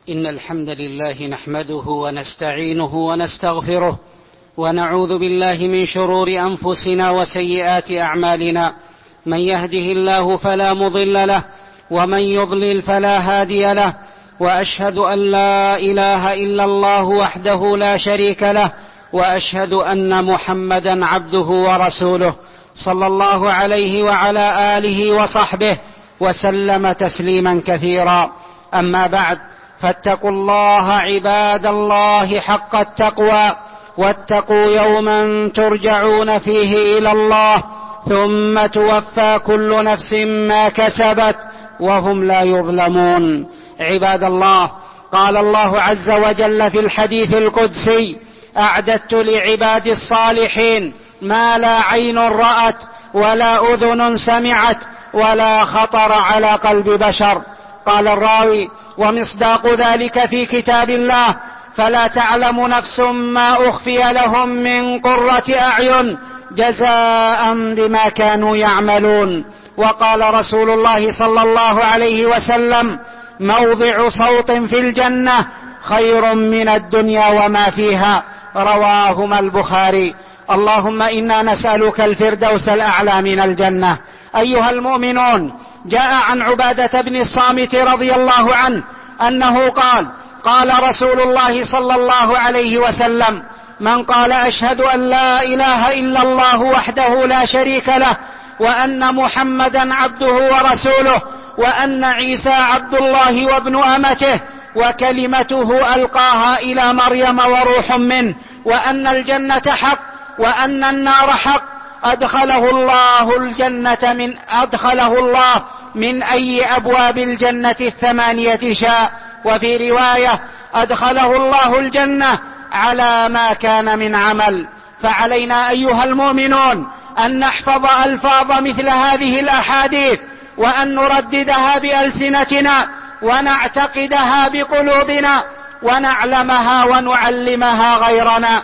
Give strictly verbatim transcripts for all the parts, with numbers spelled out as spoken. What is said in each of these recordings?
إن الحمد لله نحمده ونستعينه ونستغفره ونعوذ بالله من شرور أنفسنا وسيئات أعمالنا. من يهده الله فلا مضل له ومن يضلل فلا هادي له، وأشهد أن لا إله إلا الله وحده لا شريك له، وأشهد أن محمدا عبده ورسوله صلى الله عليه وعلى آله وصحبه وسلم تسليما كثيرا. أما بعد، فاتقوا الله عباد الله حق التقوى، واتقوا يوما ترجعون فيه إلى الله ثم توفى كل نفس ما كسبت وهم لا يظلمون. عباد الله، قال الله عز وجل في الحديث القدسي: أعددت لعبادي الصالحين ما لا عين رأت ولا أذن سمعت ولا خطر على قلب بشر. قال الراوي: ومصداق ذلك في كتاب الله: فلا تعلم نفس ما أخفي لهم من قرة أعين جزاء بما كانوا يعملون. وقال رسول الله صلى الله عليه وسلم: موضع صوت في الجنة خير من الدنيا وما فيها. رواهما البخاري. اللهم إنا نسألك الفردوس الأعلى من الجنة. أيها المؤمنون، جاء عن عبادة بن الصامت رضي الله عنه أنه قال: قال رسول الله صلى الله عليه وسلم: من قال أشهد أن لا إله إلا الله وحده لا شريك له، وأن محمدا عبده ورسوله، وأن عيسى عبد الله وابن أمته وكلمته ألقاها إلى مريم وروح منه، وأن الجنة حق وأن النار حق، أدخله الله الجنة من أدخله الله من أي أبواب الجنة الثمانية شاء. وفي رواية: أدخله الله الجنة على ما كان من عمل. فعلينا أيها المؤمنون أن نحفظ ألفاظ مثل هذه الأحاديث، وأن نرددها بألسنتنا، ونعتقدها بقلوبنا، ونعلمها ونعلمها غيرنا.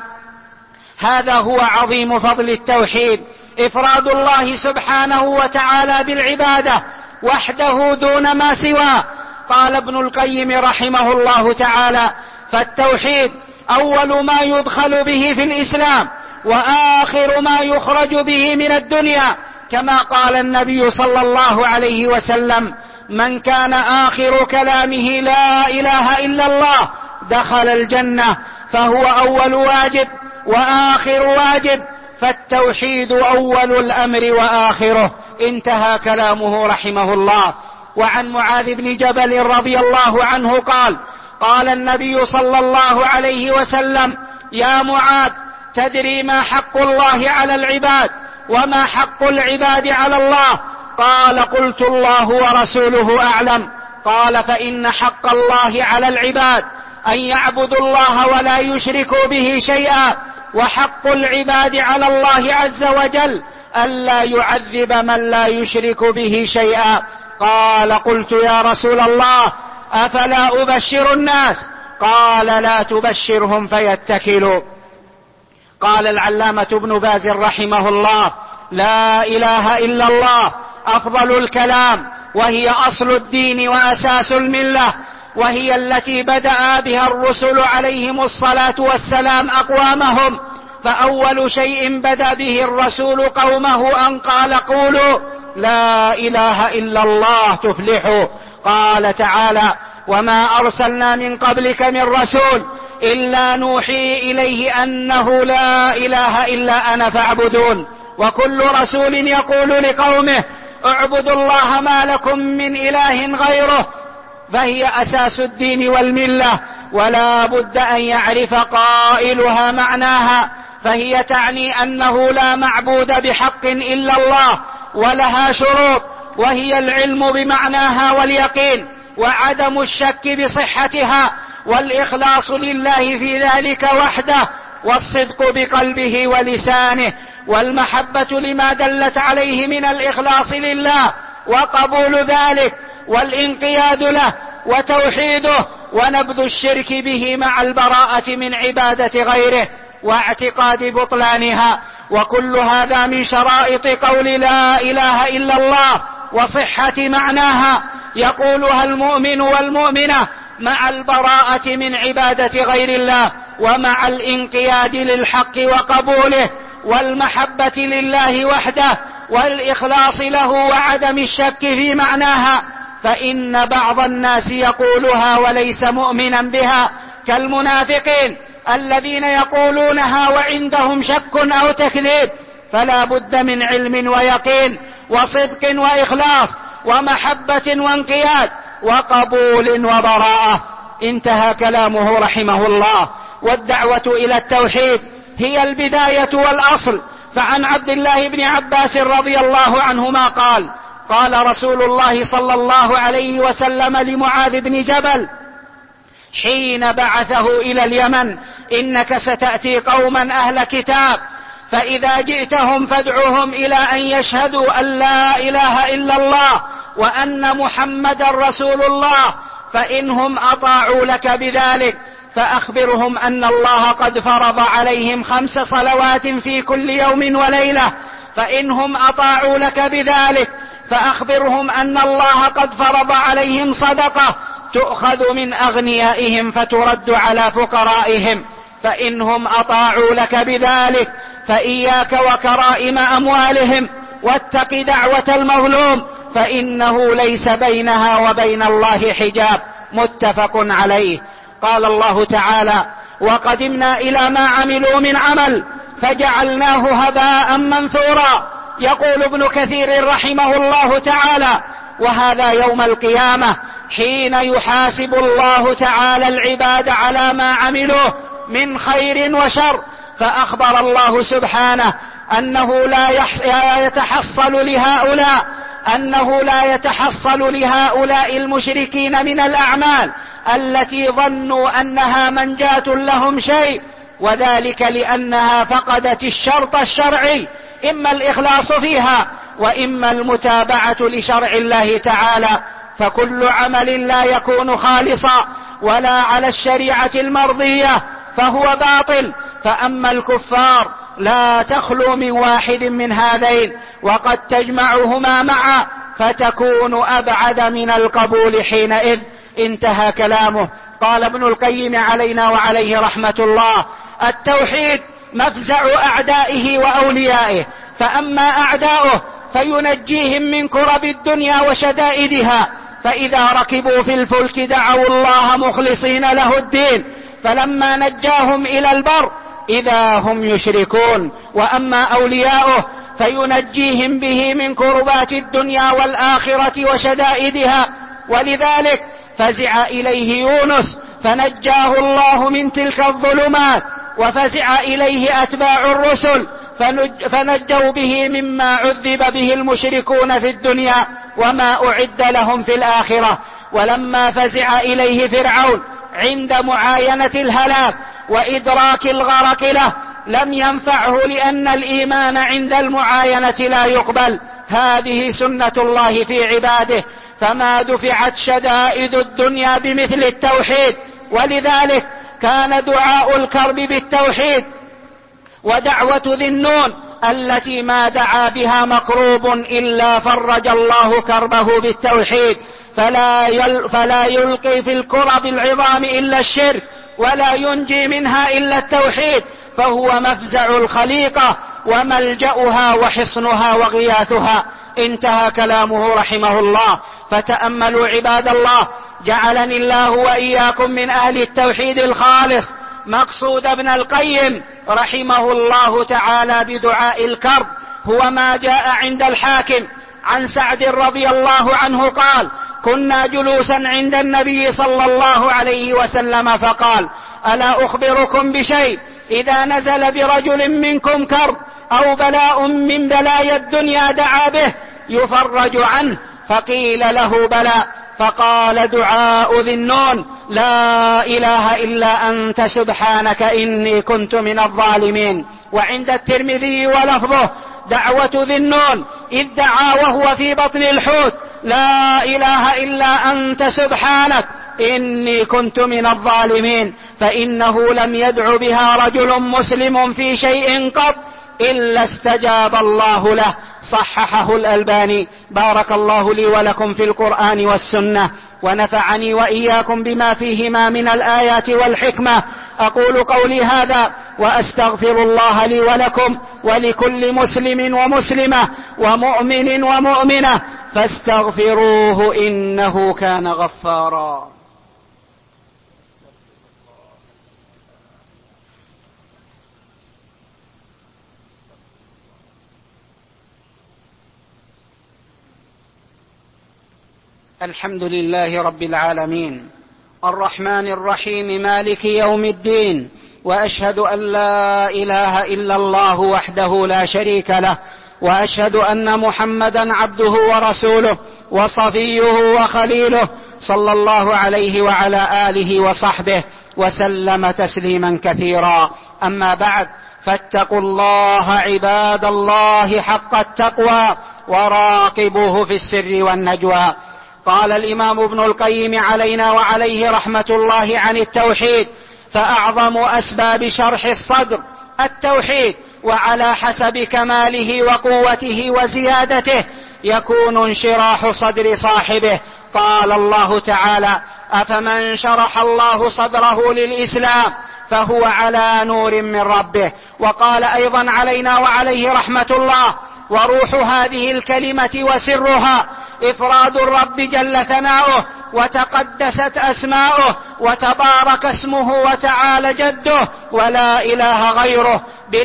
هذا هو عظيم فضل التوحيد، إفراد الله سبحانه وتعالى بالعبادة وحده دون ما سواه. قال ابن القيم رحمه الله تعالى: فالتوحيد أول ما يدخل به في الإسلام، وآخر ما يخرج به من الدنيا، كما قال النبي صلى الله عليه وسلم: من كان آخر كلامه لا إله إلا الله دخل الجنة. فهو أول واجب وآخر واجب، فالتوحيد أول الأمر وآخره. انتهى كلامه رحمه الله. وعن معاذ بن جبل رضي الله عنه قال: قال النبي صلى الله عليه وسلم: يا معاذ، تدري ما حق الله على العباد وما حق العباد على الله؟ قال: قلت: الله ورسوله أعلم. قال: فإن حق الله على العباد أن يعبدوا الله ولا يشركوا به شيئا، وحق العباد على الله عز وجل ألا يعذب من لا يشرك به شيئا. قال: قلت: يا رسول الله، أفلا أبشر الناس؟ قال: لا تبشرهم فيتكلوا. قال العلامة ابن باز رحمه الله: لا إله إلا الله أفضل الكلام، وهي أصل الدين وأساس الملة، وهي التي بدأ بها الرسل عليهم الصلاة والسلام أقوامهم. فأول شيء بدأ به الرسول قومه أن قال: قولوا لا إله إلا الله تفلحوا. قال تعالى: وما أرسلنا من قبلك من رسول إلا نوحي إليه أنه لا إله إلا أنا فاعبدون. وكل رسول يقول لقومه: اعبدوا الله ما لكم من إله غيره، فهي أساس الدين والملة، ولا بد أن يعرف قائلها معناها. فهي تعني أنه لا معبود بحق إلا الله، ولها شروط، وهي العلم بمعناها واليقين، وعدم الشك بصحتها، والإخلاص لله في ذلك وحده، والصدق بقلبه ولسانه، والمحبة لما دلت عليه من الإخلاص لله، وقبول ذلك، والانقياد له، وتوحيده، ونبذ الشرك به مع البراءة من عبادة غيره واعتقاد بطلانها. وكل هذا من شرائط قول لا إله إلا الله وصحة معناها، يقولها المؤمن والمؤمنة مع البراءة من عبادة غير الله، ومع الانقياد للحق وقبوله، والمحبة لله وحده، والإخلاص له، وعدم الشك في معناها. فإن بعض الناس يقولها وليس مؤمنا بها، كالمنافقين الذين يقولونها وعندهم شك أو تكذيب. فلا بد من علم ويقين وصدق وإخلاص ومحبة وانقياد وقبول وبراءة. انتهى كلامه رحمه الله. والدعوة إلى التوحيد هي البداية والأصل. فعن عبد الله بن عباس رضي الله عنهما قال: قال رسول الله صلى الله عليه وسلم لمعاذ بن جبل حين بعثه إلى اليمن: إنك ستأتي قوما أهل كتاب، فإذا جئتهم فادعوهم إلى أن يشهدوا أن لا إله إلا الله وأن محمدا رسول الله، فإنهم أطاعوا لك بذلك فأخبرهم أن الله قد فرض عليهم خمس صلوات في كل يوم وليلة، فإنهم أطاعوا لك بذلك فأخبرهم أن الله قد فرض عليهم صدقة تؤخذ من أغنيائهم فترد على فقرائهم، فإنهم أطاعوا لك بذلك فإياك وكرائم أموالهم، واتق دعوة المظلوم فإنه ليس بينها وبين الله حجاب. متفق عليه. قال الله تعالى: وقدمنا إلى ما عملوا من عمل فجعلناه هباء منثورا. يقول ابن كثير رحمه الله تعالى: وهذا يوم القيامة حين يحاسب الله تعالى العباد على ما عملوه من خير وشر. فأخبر الله سبحانه أنه لا يتحصل لهؤلاء أنه لا يتحصل لهؤلاء المشركين من الأعمال التي ظنوا أنها منجاة لهم شيء، وذلك لأنها فقدت الشرط الشرعي، إما الإخلاص فيها وإما المتابعة لشرع الله تعالى. فكل عمل لا يكون خالصا ولا على الشريعة المرضية فهو باطل. فأما الكفار لا تخلو من واحد من هذين، وقد تجمعهما معا فتكون أبعد من القبول حينئذ. انتهى كلامه. قال ابن القيم علينا وعليه رحمة الله: التوحيد مفزع أعدائه وأوليائه، فأما أعداؤه فينجيهم من كرب الدنيا وشدائدها، فإذا ركبوا في الفلك دعوا الله مخلصين له الدين، فلما نجاهم إلى البر إذا هم يشركون. وأما أولياؤه فينجيهم به من كربات الدنيا والآخرة وشدائدها، ولذلك فزع إليه يونس فنجاه الله من تلك الظلمات، وفزع إليه أتباع الرسل فنجوا به مما عذب به المشركون في الدنيا وما أعد لهم في الآخرة. ولما فزع إليه فرعون عند معاينة الهلاك وإدراك الغرق له لم ينفعه، لأن الإيمان عند المعاينة لا يقبل. هذه سنة الله في عباده، فما دفعت شدائد الدنيا بمثل التوحيد. ولذلك كان دعاء الكرب بالتوحيد ودعوة ذي النون التي ما دعا بها مكروب إلا فرج الله كربه بالتوحيد، فلا, يل فلا يلقي في الكرب العظام إلا الشرك، ولا ينجي منها إلا التوحيد، فهو مفزع الخليقة وملجأها وحصنها وغياثها. انتهى كلامه رحمه الله. فتأملوا عباد الله، جعلني الله وإياكم من أهل التوحيد الخالص. مقصود ابن القيم رحمه الله تعالى بدعاء الكرب هو ما جاء عند الحاكم عن سعد رضي الله عنه قال: كنا جلوسا عند النبي صلى الله عليه وسلم فقال: ألا أخبركم بشيء إذا نزل برجل منكم كرب أو بلاء من بلايا الدنيا دعا به يفرج عنه؟ فقيل له: بلى. فقال: دعاء ذي النون: لا إله إلا أنت سبحانك إني كنت من الظالمين. وعند الترمذي ولفظه: دعوة ذي النون إذ دعا وهو في بطن الحوت: لا إله إلا أنت سبحانك إني كنت من الظالمين. فإنه لم يدع بها رجل مسلم في شيء قط إلا استجاب الله له. صححه الألباني. بارك الله لي ولكم في القرآن والسنة، ونفعني وإياكم بما فيهما من الآيات والحكمة. أقول قولي هذا وأستغفر الله لي ولكم ولكل مسلم ومسلمة ومؤمن ومؤمنة فاستغفروه إنه كان غفارا. الحمد لله رب العالمين الرحمن الرحيم مالك يوم الدين، وأشهد أن لا إله إلا الله وحده لا شريك له، وأشهد أن محمدا عبده ورسوله وصفيه وخليله صلى الله عليه وعلى آله وصحبه وسلم تسليما كثيرا. أما بعد، فاتقوا الله عباد الله حق التقوى وراقبوه في السر والنجوى. قال الإمام ابن القيم علينا وعليه رحمة الله عن التوحيد: فأعظم أسباب شرح الصدر التوحيد، وعلى حسب كماله وقوته وزيادته يكون انشراح صدر صاحبه. قال الله تعالى: أفمن شرح الله صدره للإسلام فهو على نور من ربه. وقال أيضا علينا وعليه رحمة الله: وروح هذه الكلمة وسرها إفراد الرب جل ثناؤه وتقدست أسماؤه وتبارك اسمه وتعالى جده ولا إله غيره،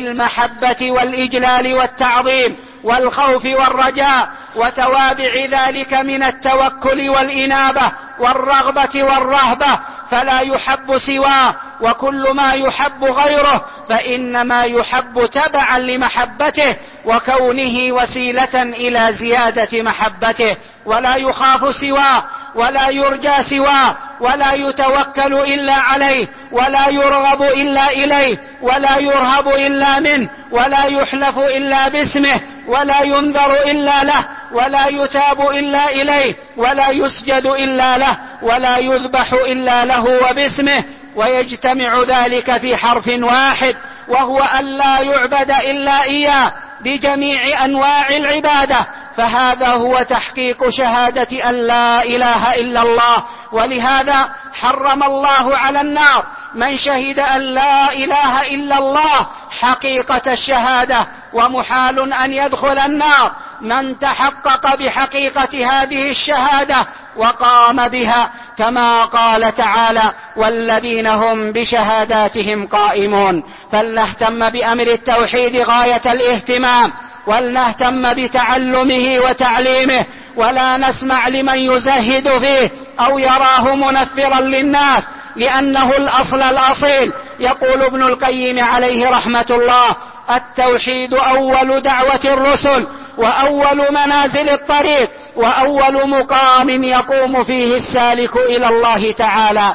بالمحبة والإجلال والتعظيم والخوف والرجاء وتوابع ذلك من التوكل والإنابة والرغبة والرهبة، فلا يحب سواه، وكل ما يحب غيره فإنما يحب تبعا لمحبته وكونه وسيلة إلى زيادة محبته، ولا يخاف سواه ولا يرجى سواه ولا يتوكل إلا عليه ولا يرغب إلا إليه ولا يرهب إلا منه ولا يحلف إلا باسمه ولا ينذر إلا له ولا يتاب إلا إليه ولا يسجد إلا له ولا يذبح إلا له وباسمه. ويجتمع ذلك في حرف واحد، وهو أن لا يعبد إلا إياه بجميع أنواع العبادة، فهذا هو تحقيق شهادة أن لا إله إلا الله. ولهذا حرم الله على النار من شهد أن لا إله إلا الله حقيقة الشهادة، ومحال أن يدخل النار من تحقق بحقيقة هذه الشهادة وقام بها، كما قال تعالى: والذين هم بشهاداتهم قائمون. فلنهتم بأمر التوحيد غاية الاهتمام، ولنهتم بتعلمه وتعليمه، ولا نسمع لمن يزهد فيه أو يراه منفرا للناس، لأنه الأصل الأصيل. يقول ابن القيم عليه رحمة الله: التوحيد أول دعوة الرسل، وأول منازل الطريق، وأول مقام يقوم فيه السالك إلى الله تعالى.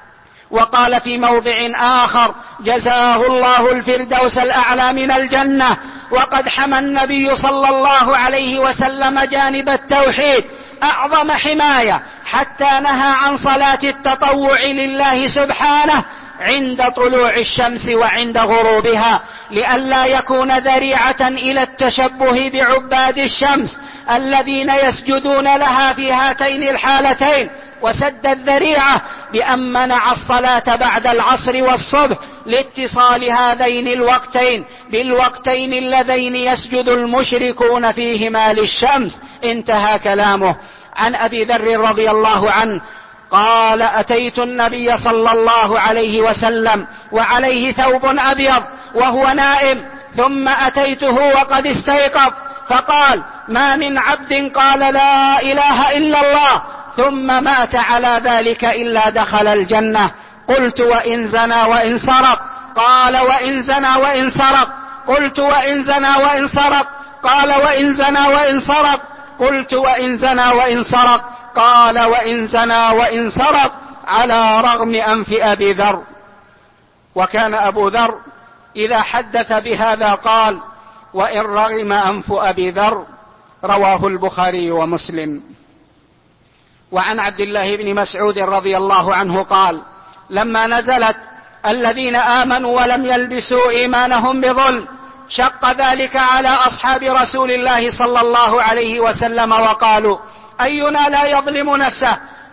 وقال في موضع آخر: جزاه الله الفردوس الأعلى من الجنة. وقد حمى النبي صلى الله عليه وسلم جانب التوحيد أعظم حماية، حتى نهى عن صلاة التطوع لله سبحانه عند طلوع الشمس وعند غروبها، لئلا يكون ذريعة إلى التشبه بعباد الشمس الذين يسجدون لها في هاتين الحالتين، وسد الذريعة بأن منع الصلاة بعد العصر والصبح لاتصال هذين الوقتين بالوقتين اللذين يسجد المشركون فيهما للشمس. انتهى كلامه. عن أبي ذر رضي الله عنه قال: أتيت النبي صلى الله عليه وسلم وعليه ثوب أبيض وهو نائم، ثم أتيته وقد استيقظ، فقال: ما من عبد قال لا إله إلا الله ثم مات على ذلك إلا دخل الجنة. قلت: وإن زنى وإن سرق؟ قال: وإن زنى وإن سرق. قلت: وإن زنى وإن سرق؟ قال: وإن زنى وإن سرق. قلت: وإن زنى وإن سرق؟ قال: وإن زنى وإن سرق، على رغم أنف أبي ذر. وكان أبو ذر إذا حدث بهذا قال: وإن رغم أنف أبي ذر. رواه البخاري ومسلم. وعن عبد الله بن مسعود رضي الله عنه قال: لما نزلت الذين آمنوا ولم يلبسوا إيمانهم بظلم شق ذلك على أصحاب رسول الله صلى الله عليه وسلم، وقالوا: أينا لا يظلم نفسه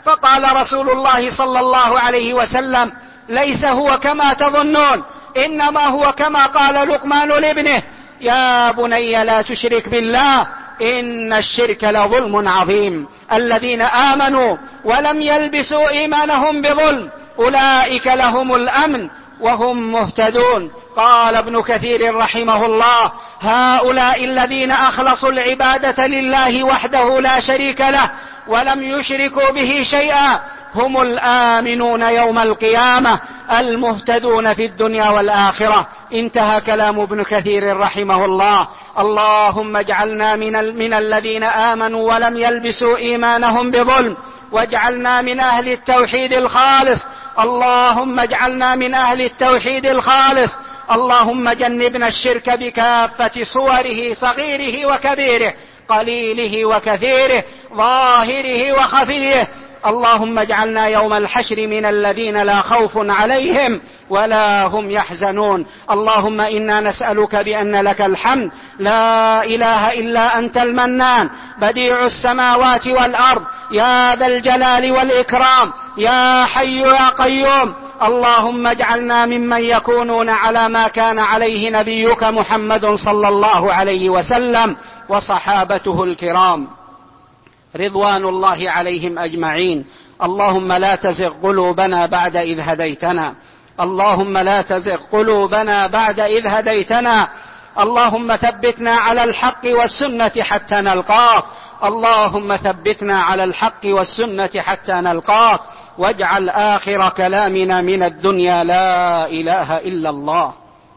فقال رسول الله صلى الله عليه وسلم: ليس هو كما تظنون، إنما هو كما قال لقمان لابنه: يا بني لا تشرك بالله إن الشرك لظلم عظيم. الذين آمنوا ولم يلبسوا إيمانهم بظلم أولئك لهم الأمن وهم مهتدون. قال ابن كثير رحمه الله: هؤلاء الذين أخلصوا العبادة لله وحده لا شريك له ولم يشركوا به شيئا هم الآمنون يوم القيامة المهتدون في الدنيا والآخرة. انتهى كلام ابن كثير رحمه الله. اللهم اجعلنا من, من الذين آمنوا ولم يلبسوا إيمانهم بظلم، واجعلنا من أهل التوحيد الخالص. اللهم اجعلنا من أهل التوحيد الخالص. اللهم جنبنا الشرك بكافة صوره، صغيره وكبيره، قليله وكثيره، ظاهره وخفيه. اللهم اجعلنا يوم الحشر من الذين لا خوف عليهم ولا هم يحزنون. اللهم إنا نسألك بأن لك الحمد، لا إله إلا أنت المنان، بديع السماوات والأرض، يا ذا الجلال والإكرام، يا حي يا قيوم. اللهم اجعلنا ممن يكونون على ما كان عليه نبيك محمد صلى الله عليه وسلم وصحابته الكرام رضوان الله عليهم أجمعين. اللهم لا تزغ قلوبنا بعد إذ هديتنا، اللهم لا تزغ قلوبنا بعد إذ هديتنا. اللهم ثبتنا على الحق والسنة حتى نلقاك، اللهم ثبتنا على الحق والسنة حتى نلقاك، واجعل آخر كلامنا من الدنيا لا إله إلا الله.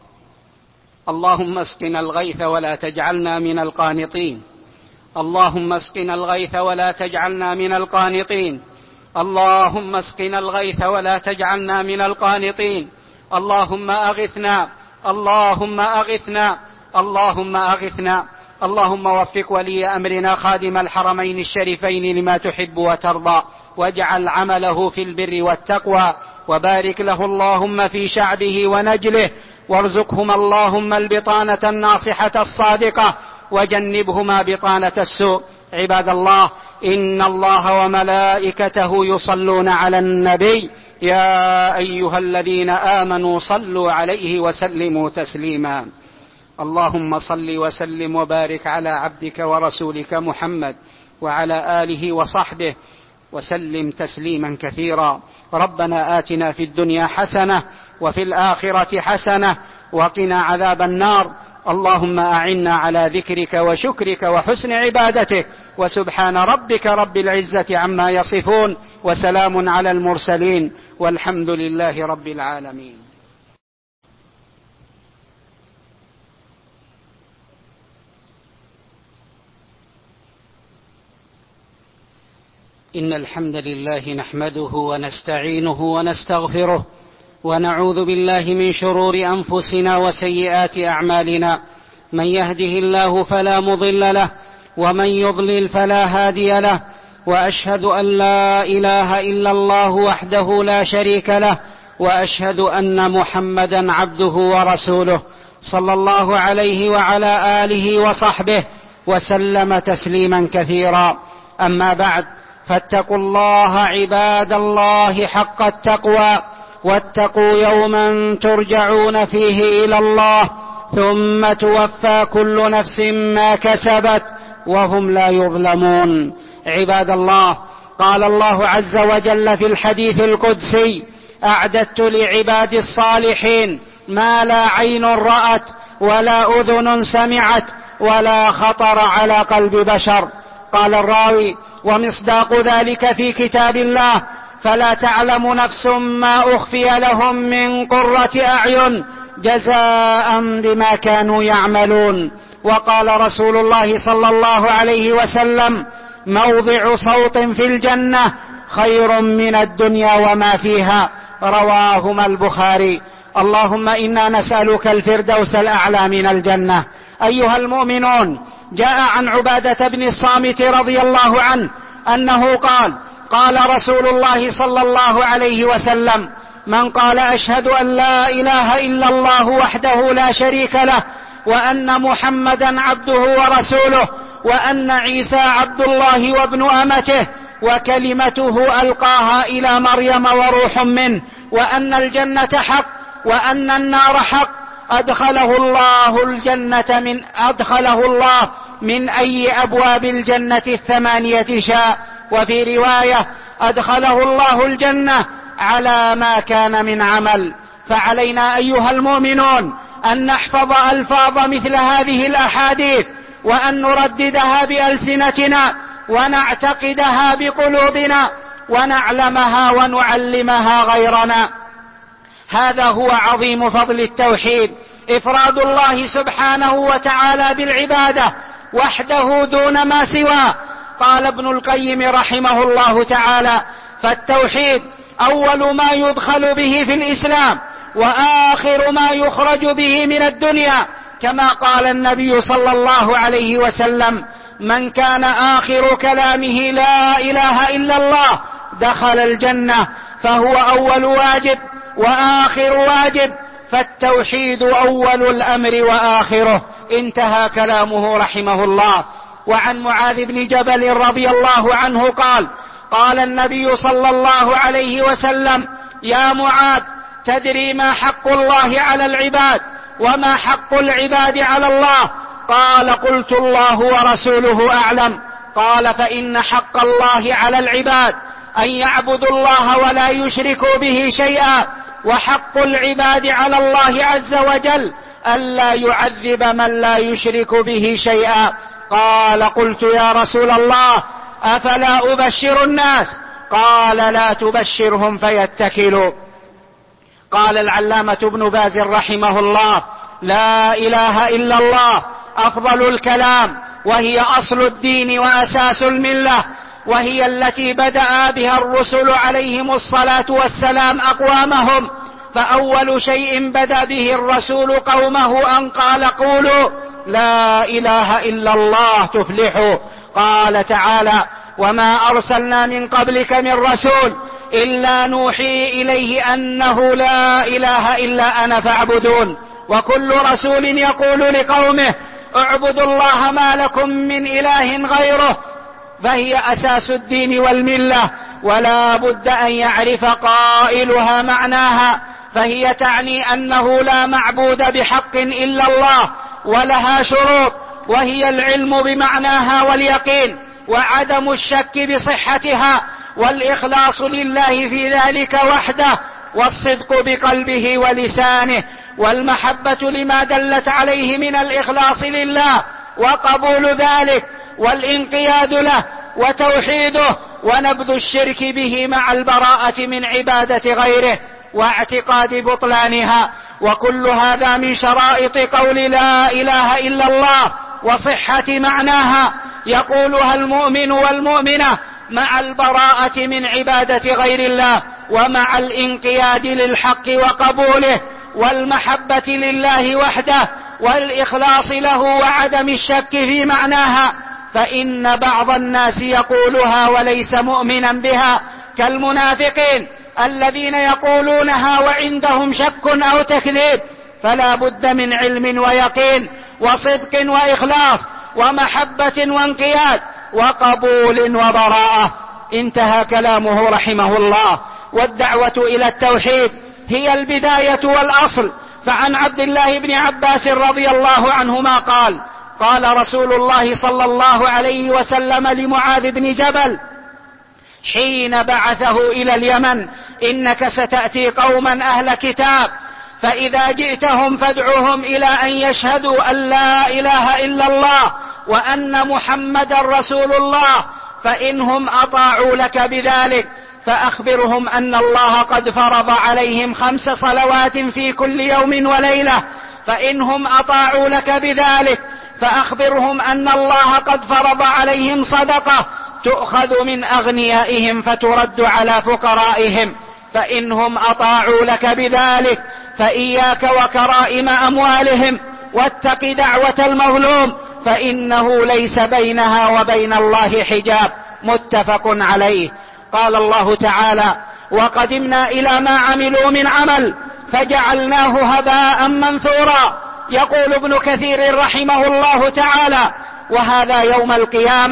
اللهم اسقنا الغيث ولا تجعلنا من القانطين، اللهم اسقنا الغيث ولا تجعلنا من القانطين، اللهم اسقنا الغيث ولا تجعلنا من القانطين. اللهم أغثنا، اللهم أغثنا، اللهم أغثنا. اللهم وفق ولي أمرنا خادم الحرمين الشريفين لما تحب وترضى، واجعل عمله في البر والتقوى، وبارك له اللهم في شعبه ونجله، وارزقهما اللهم البطانة الناصحة الصادقة، وجنبهما بطانة السوء. عباد الله، إن الله وملائكته يصلون على النبي، يا أيها الذين آمنوا صلوا عليه وسلموا تسليما. اللهم صل وسلم وبارك على عبدك ورسولك محمد وعلى آله وصحبه وسلم تسليما كثيرا. ربنا آتنا في الدنيا حسنة وفي الآخرة حسنة وقنا عذاب النار. اللهم أعنا على ذكرك وشكرك وحسن عبادتك، وسبحان ربك رب العزة عما يصفون، وسلام على المرسلين، والحمد لله رب العالمين. إن الحمد لله نحمده ونستعينه ونستغفره، ونعوذ بالله من شرور أنفسنا وسيئات أعمالنا. من يهده الله فلا مضل له، ومن يضلل فلا هادي له، وأشهد أن لا إله إلا الله وحده لا شريك له، وأشهد أن محمدا عبده ورسوله صلى الله عليه وعلى آله وصحبه وسلم تسليما كثيرا. أما بعد، فاتقوا الله عباد الله حق التقوى، واتقوا يوما ترجعون فيه إلى الله ثم توفى كل نفس ما كسبت وهم لا يظلمون. عباد الله، قال الله عز وجل في الحديث القدسي: أعددت لعبادي الصالحين ما لا عين رأت ولا أذن سمعت ولا خطر على قلب بشر. قال الراوي: ومصداق ذلك في كتاب الله: فلا تعلم نفس ما أخفي لهم من قرة أعين جزاء بما كانوا يعملون. وقال رسول الله صلى الله عليه وسلم: موضع صوت في الجنة خير من الدنيا وما فيها. رواهما البخاري. اللهم إنا نسألك الفردوس الأعلى من الجنة. أيها المؤمنون، جاء عن عبادة بن الصامت رضي الله عنه أنه قال: قال رسول الله صلى الله عليه وسلم: من قال أشهد أن لا إله إلا الله وحده لا شريك له، وأن محمدا عبده ورسوله، وأن عيسى عبد الله وابن أمته، وكلمته ألقاها إلى مريم وروح منه، وأن الجنة حق وأن النار حق. أدخله الله الجنة من أدخله الله من أي أبواب الجنة الثمانية شاء. وفي رواية أدخله الله الجنة على ما كان من عمل. فعلينا أيها المؤمنون أن نحفظ ألفاظ مثل هذه الأحاديث، وأن نرددها بألسنتنا، ونعتقدها بقلوبنا، ونعلمها ونعلمها غيرنا. هذا هو عظيم فضل التوحيد، إفراد الله سبحانه وتعالى بالعبادة وحده دون ما سواه. قال ابن القيم رحمه الله تعالى: فالتوحيد أول ما يدخل به في الإسلام، وآخر ما يخرج به من الدنيا، كما قال النبي صلى الله عليه وسلم: من كان آخر كلامه لا إله إلا الله دخل الجنة. فهو أول واجب وآخر واجب، فالتوحيد أول الأمر وآخره. انتهى كلامه رحمه الله. وعن معاذ بن جبل رضي الله عنه قال: قال النبي صلى الله عليه وسلم: يا معاذ، تدري ما حق الله على العباد وما حق العباد على الله؟ قال: قلت: الله ورسوله أعلم. قال: فإن حق الله على العباد أن يعبدوا الله ولا يشركوا به شيئا، وحق العباد على الله عز وجل ألا يعذب من لا يشرك به شيئا. قال: قلت: يا رسول الله، أفلا أبشر الناس؟ قال: لا تبشرهم فيتكلوا. قال العلامة ابن باز رحمه الله: لا إله إلا الله أفضل الكلام، وهي أصل الدين وأساس الملة، وهي التي بدأ بها الرسل عليهم الصلاة والسلام أقوامهم. فأول شيء بدأ به الرسول قومه أن قال: قولوا لا إله إلا الله تفلحوا. قال تعالى: وما أرسلنا من قبلك من رسول إلا نوحي إليه أنه لا إله إلا أنا فاعبدون. وكل رسول يقول لقومه: اعبدوا الله ما لكم من إله غيره، فهي أساس الدين والملة، ولا بد أن يعرف قائلها معناها. فهي تعني أنه لا معبود بحق إلا الله، ولها شروط، وهي العلم بمعناها واليقين، وعدم الشك بصحتها، والإخلاص لله في ذلك وحده، والصدق بقلبه ولسانه، والمحبة لما دلت عليه من الإخلاص لله، وقبول ذلك، والانقياد له، وتوحيده، ونبذ الشرك به مع البراءة من عبادة غيره واعتقاد بطلانها. وكل هذا من شرائط قول لا إله إلا الله وصحة معناها، يقولها المؤمن والمؤمنة مع البراءة من عبادة غير الله، ومع الانقياد للحق وقبوله، والمحبة لله وحده، والإخلاص له، وعدم الشك في معناها. فإن بعض الناس يقولها وليس مؤمنا بها، كالمنافقين الذين يقولونها وعندهم شك أو تكذيب. فلا بد من علم ويقين وصدق وإخلاص ومحبة وانقياد وقبول وبراءة. انتهى كلامه رحمه الله. والدعوة إلى التوحيد هي البداية والأصل. فعن عبد الله بن عباس رضي الله عنهما قال: قال رسول الله صلى الله عليه وسلم لمعاذ بن جبل حين بعثه إلى اليمن: إنك ستأتي قوما أهل كتاب، فإذا جئتهم فادعوهم إلى أن يشهدوا أن لا إله إلا الله وأن محمد رسول الله، فإنهم أطاعوا لك بذلك فأخبرهم أن الله قد فرض عليهم خمس صلوات في كل يوم وليلة، فإنهم أطاعوا لك بذلك فأخبرهم أن الله قد فرض عليهم صدقة تؤخذ من أغنيائهم فترد على فقرائهم، فإنهم أطاعوا لك بذلك فإياك وكرائم أموالهم، واتق دعوة المظلوم فإنه ليس بينها وبين الله حجاب. متفق عليه. قال الله تعالى: وقدمنا إلى ما عملوا من عمل فجعلناه هباء منثورا. يقول ابن كثير رحمه الله تعالى: وهذا يوم القيامة،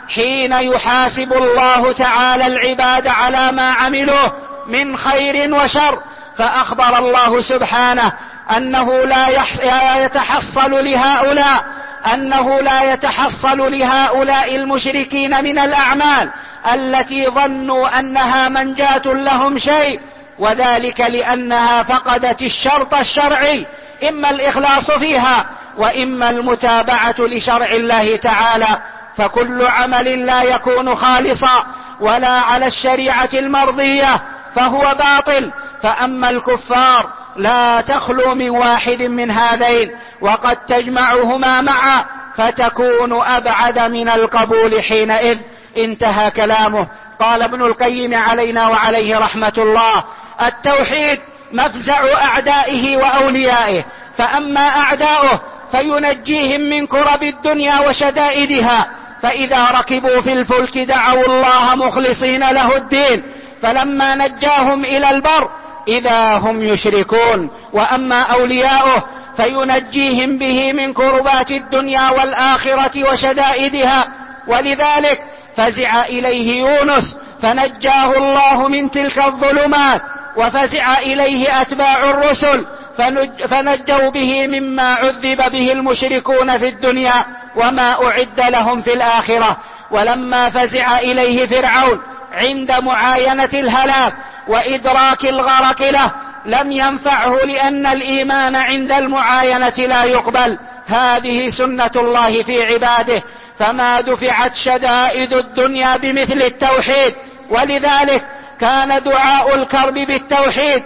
حين يحاسب الله تعالى العباد على ما عملوه من خير وشر. فأخبر الله سبحانه أنه لا يتحصل لهؤلاء أنه لا يتحصل لهؤلاء المشركين من الأعمال التي ظنوا أنها منجاة لهم شيء، وذلك لأنها فقدت الشرط الشرعي، إما الإخلاص فيها وإما المتابعة لشرع الله تعالى. فكل عمل لا يكون خالصا ولا على الشريعة المرضية فهو باطل. فأما الكفار لا تخلو من واحد من هذين، وقد تجمعهما معا فتكون أبعد من القبول حينئذ. انتهى كلامه. قال ابن القيم علينا وعليه رحمة الله: التوحيد مفزع أعدائه وأوليائه، فأما أعداؤه فينجيهم من كرب الدنيا وشدائدها، فإذا ركبوا في الفلك دعوا الله مخلصين له الدين، فلما نجاهم إلى البر إذا هم يشركون. وأما أولياؤه فينجيهم به من كربات الدنيا والآخرة وشدائدها. ولذلك فزع إليه يونس فنجاه الله من تلك الظلمات، وفزع إليه أتباع الرسل فنجوا به مما عذب به المشركون في الدنيا وما أعد لهم في الآخرة. ولما فزع إليه فرعون عند معاينة الهلاك وإدراك الغرق له لم ينفعه، لأن الإيمان عند المعاينة لا يقبل. هذه سنة الله في عباده، فما دفعت شدائد الدنيا بمثل التوحيد. ولذلك كان دعاء الكرب بالتوحيد،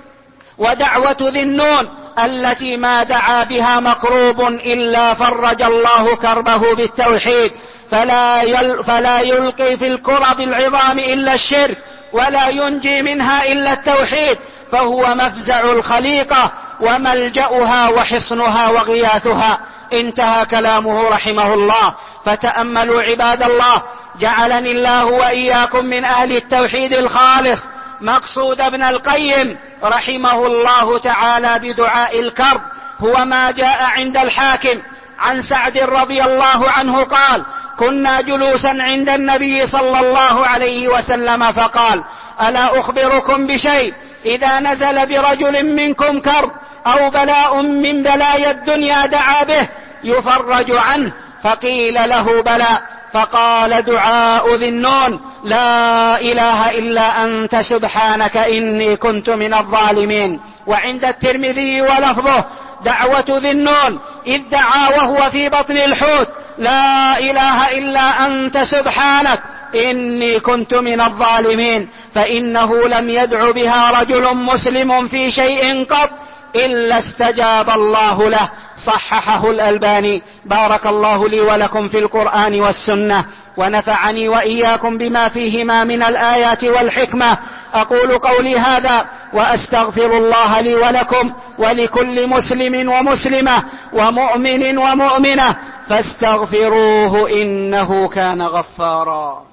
ودعوة ذي النون التي ما دعا بها مكروب إلا فرج الله كربه بالتوحيد. فلا, يل فلا يلقي في الكرب العظام إلا الشرك، ولا ينجي منها إلا التوحيد، فهو مفزع الخليقة وملجأها وحصنها وغياثها. انتهى كلامه رحمه الله. فتأملوا عباد الله، جعلني الله وإياكم من أهل التوحيد الخالص. مقصود ابن القيم رحمه الله تعالى بدعاء الكرب هو ما جاء عند الحاكم عن سعد رضي الله عنه قال: كنا جلوسا عند النبي صلى الله عليه وسلم فقال: ألا أخبركم بشيء إذا نزل برجل منكم كرب أو بلاء من بلايا الدنيا دعا به يفرج عنه؟ فقيل له: بلى. فقال: دعاء ذي النون: لا إله إلا أنت سبحانك إني كنت من الظالمين. وعند الترمذي ولفظه: دعوة ذي النون إذ دعا وهو في بطن الحوت: لا إله إلا أنت سبحانك إني كنت من الظالمين. فإنه لم يدع بها رجل مسلم في شيء قط إلا استجاب الله له. صححه الألباني. بارك الله لي ولكم في القرآن والسنة، ونفعني وإياكم بما فيهما من الآيات والحكمة. أقول قولي هذا وأستغفر الله لي ولكم ولكل مسلم ومسلمة ومؤمن ومؤمنة فاستغفروه إنه كان غفارا.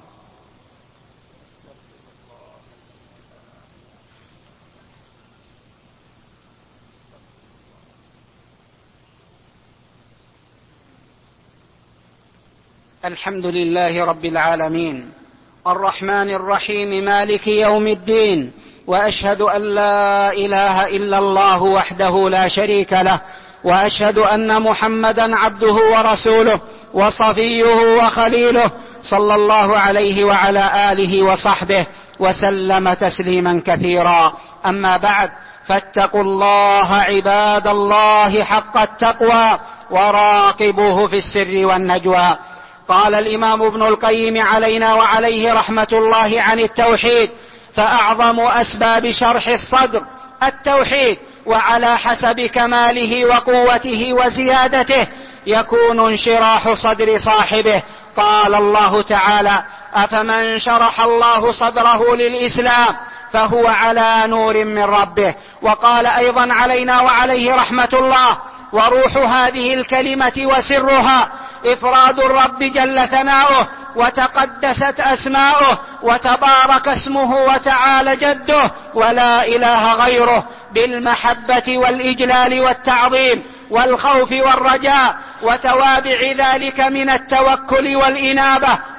الحمد لله رب العالمين، الرحمن الرحيم، مالك يوم الدين، وأشهد أن لا إله إلا الله وحده لا شريك له، وأشهد أن محمدا عبده ورسوله وصفيه وخليله، صلى الله عليه وعلى آله وصحبه وسلم تسليما كثيرا. أما بعد، فاتقوا الله عباد الله حق التقوى وراقبوه في السر والنجوى. قال الإمام ابن القيم علينا وعليه رحمة الله عن التوحيد: فأعظم أسباب شرح الصدر التوحيد، وعلى حسب كماله وقوته وزيادته يكون انشراح صدر صاحبه. قال الله تعالى: أفمن شرح الله صدره للإسلام فهو على نور من ربه. وقال أيضا علينا وعليه رحمة الله: وروح هذه الكلمة وسرها إفراد الرب جل ثناؤه وتقدست أسماؤه وتبارك اسمه وتعالى جده ولا إله غيره، بالمحبة والإجلال والتعظيم والخوف والرجاء وتوابع ذلك من التوكل والإنابة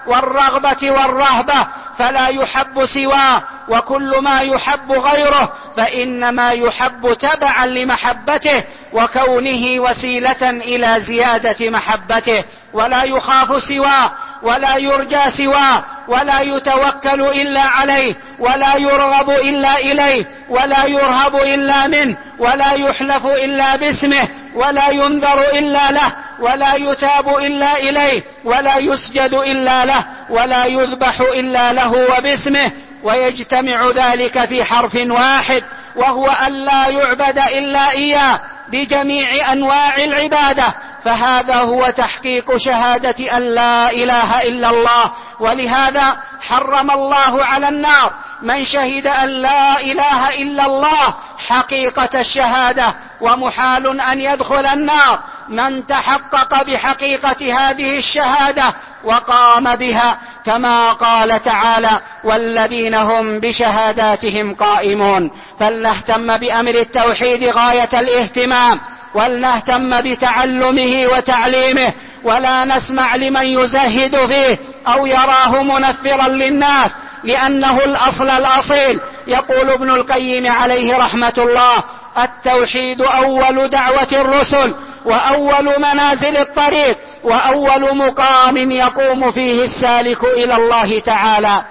والرغبة والرهبة، فلا يحب سواه، وكل ما يحب غيره فإنما يحب تبعا لمحبته وكونه وسيلة إلى زيادة محبته، ولا يخاف سواه ولا يرجى سواه، ولا يتوكل إلا عليه، ولا يرغب إلا إليه، ولا يرهب إلا منه، ولا يحلف إلا باسمه، ولا ينذر إلا له، ولا يتاب إلا إليه، ولا يسجد إلا له، ولا يذبح إلا له وباسمه. ويجتمع ذلك في حرف واحد، وهو أن لا يعبد إلا إياه بجميع أنواع العبادة، فهذا هو تحقيق شهادة أن لا إله إلا الله. ولهذا حرم الله على النار من شهد أن لا إله إلا الله حقيقة الشهادة، ومحال أن يدخل النار من تحقق بحقيقة هذه الشهادة وقام بها، كما قال تعالى: والذين هم بشهاداتهم قائمون. فلنهتم بأمر التوحيد غاية الاهتمام، ولنهتم بتعلمه وتعليمه، ولا نسمع لمن يزهد فيه أو يراه منفرا للناس، لأنه الأصل الأصيل. يقول ابن القيم عليه رحمة الله: التوحيد أول دعوة الرسل، وأول منازل الطريق، وأول مقام يقوم فيه السالك إلى الله تعالى.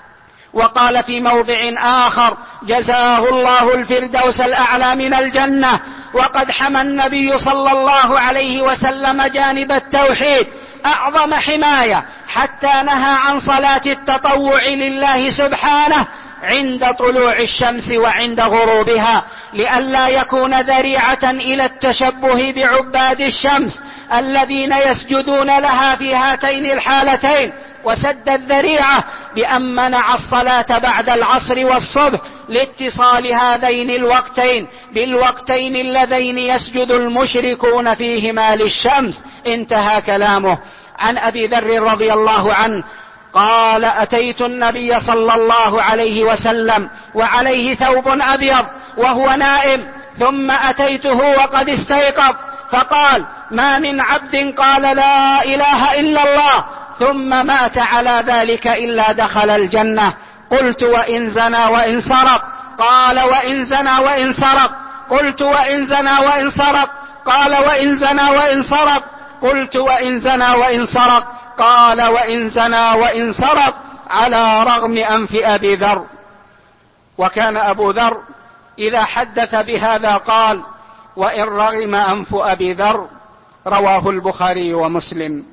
وقال في موضع آخر: جزاه الله الفردوس الأعلى من الجنة. وقد حمى النبي صلى الله عليه وسلم جانب التوحيد أعظم حماية، حتى نهى عن صلاة التطوع لله سبحانه عند طلوع الشمس وعند غروبها، لئلا يكون ذريعة إلى التشبه بعباد الشمس الذين يسجدون لها في هاتين الحالتين، وسد الذريعة بأن منع الصلاة بعد العصر والصبح لاتصال هذين الوقتين بالوقتين اللذين يسجد المشركون فيهما للشمس. انتهى كلامه. عن أبي ذر رضي الله عنه قال: أتيت النبي صلى الله عليه وسلم وعليه ثوب أبيض وهو نائم، ثم أتيته وقد استيقظ، فقال: ما من عبد قال لا إله إلا الله ثم مات على ذلك إلا دخل الجنة. قلت: وإن زنى وإن سرق؟ قال: وإن زنى وإن سرق. قلت: وإن زنى وإن سرق؟ قال: وإن زنى وإن سرق. قلت: وإن زنى وإن سرق؟ قال: وإن زنى وإن سرق، على رغم أنف أبي ذر. وكان أبو ذر إذا حدث بهذا قال: وإن رغم أنف أبي ذر. رواه البخاري ومسلم.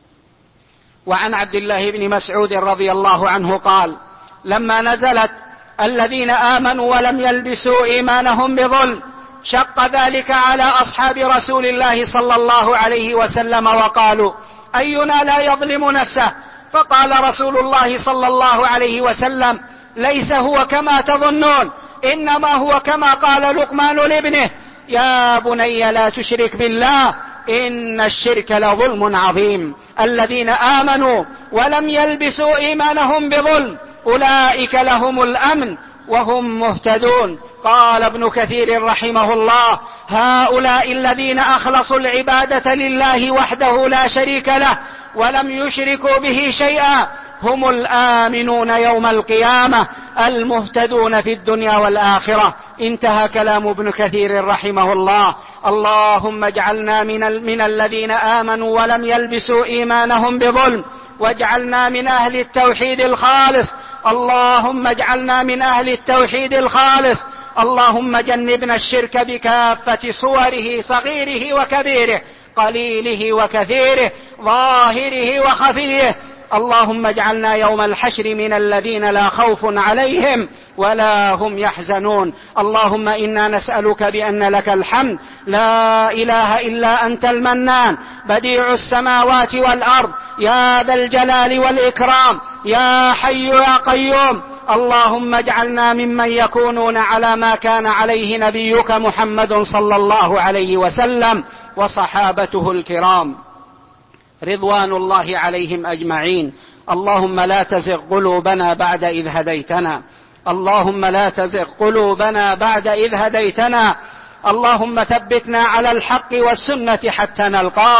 وعن عبد الله بن مسعود رضي الله عنه قال: لما نزلت الذين آمنوا ولم يلبسوا إيمانهم بظلم شق ذلك على أصحاب رسول الله صلى الله عليه وسلم، وقالوا: أينا لا يظلم نفسه؟ فقال رسول الله صلى الله عليه وسلم: ليس هو كما تظنون، إنما هو كما قال لقمان لابنه: يا بني لا تشرك بالله إن الشرك لظلم عظيم. الذين آمنوا ولم يلبسوا إيمانهم بظلم أولئك لهم الأمن وهم مهتدون. قال ابن كثير رحمه الله: هؤلاء الذين أخلصوا العبادة لله وحده لا شريك له ولم يشركوا به شيئا هم الآمنون يوم القيامة المهتدون في الدنيا والآخرة. انتهى كلام ابن كثير رحمه الله. اللهم اجعلنا من, من الذين آمنوا ولم يلبسوا إيمانهم بظلم، واجعلنا من أهل التوحيد الخالص. اللهم اجعلنا من أهل التوحيد الخالص. اللهم جنبنا الشرك بكافة صوره، صغيره وكبيره، قليله وكثيره، ظاهره وخفيه. اللهم اجعلنا يوم الحشر من الذين لا خوف عليهم ولا هم يحزنون. اللهم إنا نسألك بأن لك الحمد، لا إله إلا أنت المنان، بديع السماوات والأرض، يا ذا الجلال والإكرام، يا حي يا قيوم. اللهم اجعلنا ممن يكونون على ما كان عليه نبيك محمد صلى الله عليه وسلم وصحابته الكرام رضوان الله عليهم أجمعين. اللهم لا تزغ قلوبنا بعد إذ هديتنا، اللهم لا تزغ قلوبنا بعد إذ هديتنا. اللهم ثبتنا على الحق والسنة حتى نلقاك،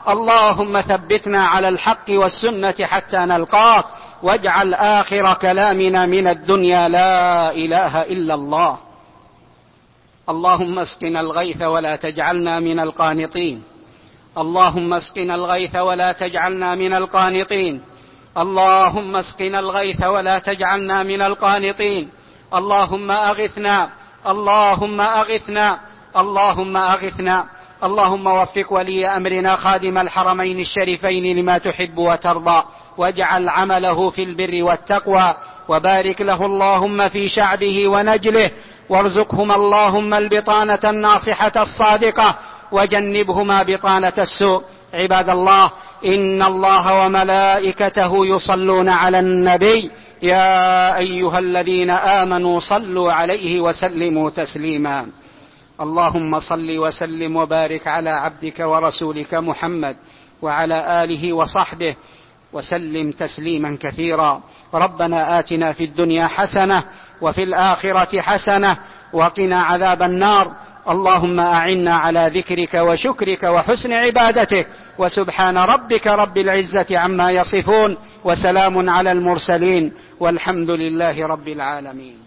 اللهم ثبتنا على الحق والسنة حتى نلقاك، واجعل آخر كلامنا من الدنيا لا إله إلا الله. اللهم اسقنا الغيث ولا تجعلنا من القانطين. اللهم اسقنا الغيث ولا تجعلنا من القانطين. اللهم اسقنا الغيث ولا تجعلنا من القانطين. اللهم أغثنا، اللهم أغثنا، اللهم أغثنا. اللهم وفق ولي أمرنا خادم الحرمين الشريفين لما تحب وترضى، واجعل عمله في البر والتقوى، وبارك له اللهم في شعبه ونجله، وارزقهما اللهم البطانة الناصحة الصادقة، وجنبهما بطانة السوء. عباد الله، إن الله وملائكته يصلون على النبي، يا أيها الذين آمنوا صلوا عليه وسلموا تسليما. اللهم صل وسلم وبارك على عبدك ورسولك محمد وعلى آله وصحبه وسلم تسليما كثيرا. ربنا آتنا في الدنيا حسنة وفي الآخرة حسنة وقنا عذاب النار. اللهم أعنا على ذكرك وشكرك وحسن عبادتك، وسبحان ربك رب العزة عما يصفون، وسلام على المرسلين، والحمد لله رب العالمين.